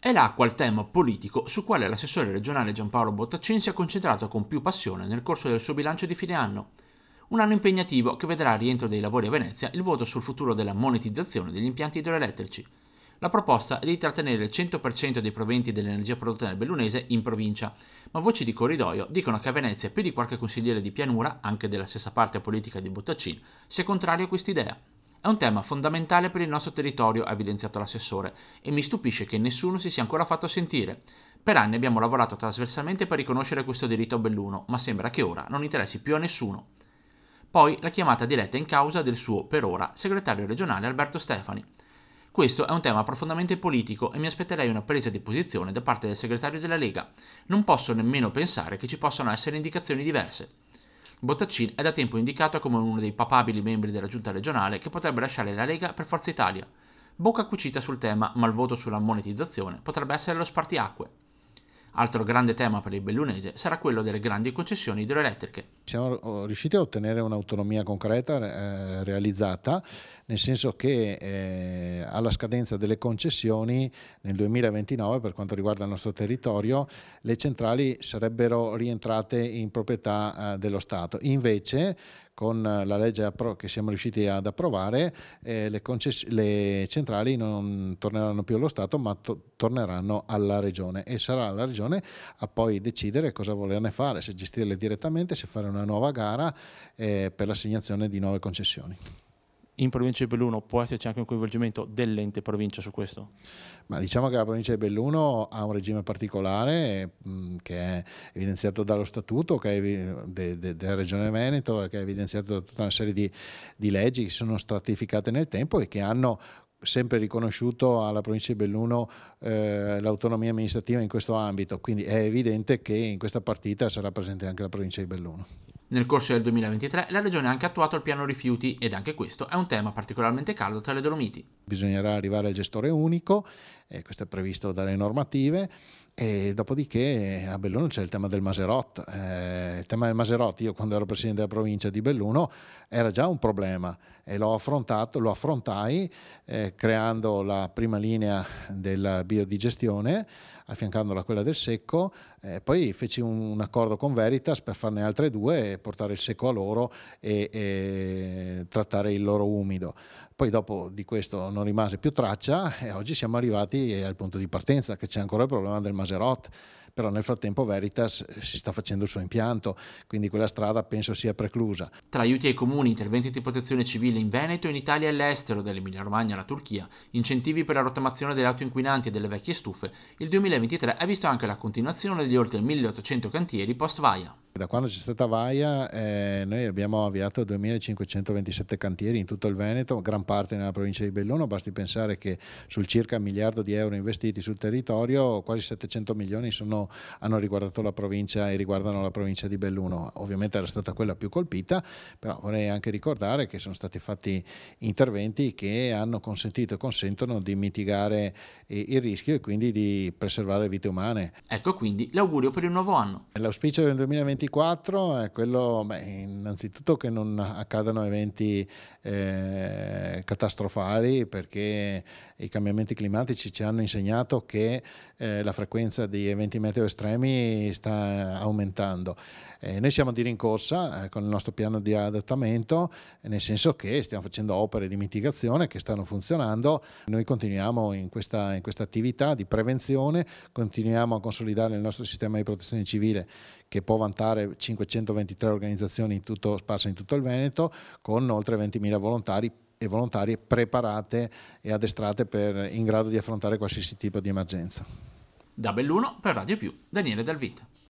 È l'acqua il tema politico su quale l'assessore regionale Giampaolo Bottaccin si è concentrato con più passione nel corso del suo bilancio di fine anno. Un anno impegnativo che vedrà al rientro dei lavori a Venezia il voto sul futuro della monetizzazione degli impianti idroelettrici. La proposta è di trattenere il 100% dei proventi dell'energia prodotta nel Bellunese in provincia, ma voci di corridoio dicono che a Venezia più di qualche consigliere di pianura, anche della stessa parte politica di Bottaccin, sia contrario a quest'idea. È un tema fondamentale per il nostro territorio, ha evidenziato l'assessore, e mi stupisce che nessuno si sia ancora fatto sentire. Per anni abbiamo lavorato trasversalmente per riconoscere questo diritto a Belluno, ma sembra che ora non interessi più a nessuno. Poi la chiamata diretta in causa del suo, per ora, segretario regionale Alberto Stefani. Questo è un tema profondamente politico e mi aspetterei una presa di posizione da parte del segretario della Lega. Non posso nemmeno pensare che ci possano essere indicazioni diverse. Bottaccin è da tempo indicato come uno dei papabili membri della giunta regionale che potrebbe lasciare la Lega per Forza Italia. Bocca cucita sul tema, ma il voto sulla monetizzazione potrebbe essere lo spartiacque. Altro grande tema per il bellunese sarà quello delle grandi concessioni idroelettriche. Siamo riusciti a ottenere un'autonomia concreta realizzata, nel senso che alla scadenza delle concessioni nel 2029, per quanto riguarda il nostro territorio, le centrali sarebbero rientrate in proprietà dello Stato. Invece, con la legge che siamo riusciti ad approvare, le centrali non torneranno più allo Stato, ma torneranno alla Regione, e sarà la Regione a poi decidere cosa volerne fare, se gestirle direttamente, se fare una nuova gara per l'assegnazione di nuove concessioni. In provincia di Belluno può esserci anche un coinvolgimento dell'ente provincia su questo? Ma diciamo che la provincia di Belluno ha un regime particolare che è evidenziato dallo statuto della Regione Veneto, che è evidenziato da tutta una serie di leggi che sono stratificate nel tempo e che hanno sempre riconosciuto alla provincia di Belluno l'autonomia amministrativa in questo ambito, quindi è evidente che in questa partita sarà presente anche la provincia di Belluno. Nel corso del 2023 la regione ha anche attuato il piano rifiuti ed anche questo è un tema particolarmente caldo tra le Dolomiti. Bisognerà arrivare al gestore unico, questo è previsto dalle normative, e dopodiché a Belluno c'è il tema del Maserot. Il tema del Maserot, io quando ero presidente della provincia di Belluno era già un problema e lo affrontai creando la prima linea della biodigestione, affiancandola a quella del secco, poi feci un accordo con Veritas per farne altre due e portare il secco a loro e trattare il loro umido. Poi dopo di questo non rimase più traccia e oggi siamo arrivati al punto di partenza, che c'è ancora il problema del Maserot, però nel frattempo Veritas si sta facendo il suo impianto, quindi quella strada penso sia preclusa. Tra aiuti ai comuni, interventi di protezione civile in Veneto, in Italia e all'estero, dall'Emilia Romagna alla Turchia, incentivi per la rottamazione delle auto inquinanti e delle vecchie stufe, il 2023 ha visto anche la continuazione di oltre 1800 cantieri post-Vaia. Da quando c'è stata Vaia noi abbiamo avviato 2527 cantieri in tutto il Veneto, gran parte nella provincia di Belluno. Basti pensare che sul circa 1 miliardo di euro investiti sul territorio, quasi 700 milioni hanno riguardato la provincia e riguardano la provincia di Belluno. Ovviamente era stata quella più colpita, però vorrei anche ricordare che sono stati fatti interventi che hanno consentito e consentono di mitigare il rischio e quindi di preservare vite umane. Ecco quindi l'augurio per il nuovo anno. L'auspicio del 2024 è quello, innanzitutto che non accadano eventi catastrofali, perché i cambiamenti climatici ci hanno insegnato che la frequenza di eventi meteo estremi sta aumentando. Noi siamo di rincorsa con il nostro piano di adattamento, nel senso che stiamo facendo opere di mitigazione che stanno funzionando. Noi continuiamo in questa attività di prevenzione, continuiamo a consolidare il nostro sistema di protezione civile, che può vantare 523 organizzazioni sparse in tutto il Veneto, con oltre 20.000 volontari e volontarie preparate e addestrate in grado di affrontare qualsiasi tipo di emergenza. Da Belluno per Radio Più, Daniele Dal Vita.